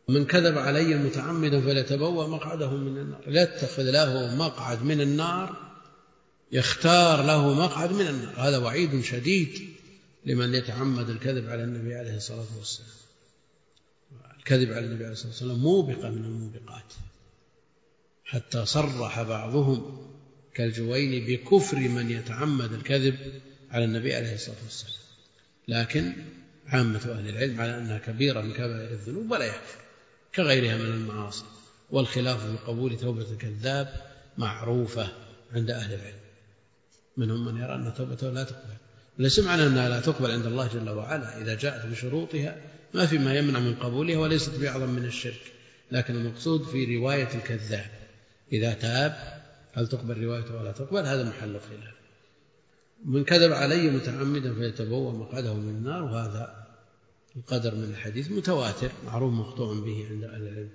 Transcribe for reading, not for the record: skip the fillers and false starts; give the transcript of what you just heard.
من كذب علي متعمدا فليتبوأ مقعده من النار، ليتخذ له مقعد من النار، يختار له مقعد من النار. هذا وعيد شديد لمن يتعمد الكذب على النبي عليه الصلاة والسلام. الكذب على النبي عليه الصلاة والسلام موبقة من الموبقات، حتى صرح بعضهم كالجويني بكفر من يتعمد الكذب على النبي عليه الصلاة والسلام، لكن عامة أهل العلم على أنها كبيرة من كبائر الذنوب ولا يكفر كغيرها من المعاصي. والخلاف في قبول توبة الكذاب معروفة عند أهل العلم، منهم من يرى أن توبته لا تقبل، وليس معنى أنها لا تقبل عند الله جل وعلا إذا جاءت بشروطها ما في ما يمنع من قبولها، وليست بأعظم من الشرك، لكن المقصود في رواية الكذاب إذا تاب هل تقبل روايته ولا تقبل، هذا محل خلاف. من كذب علي متعمدا فيتبوأ مقعده من النار، وهذا القدر من الحديث متواتر معروف مقطوع به عند أهل العلم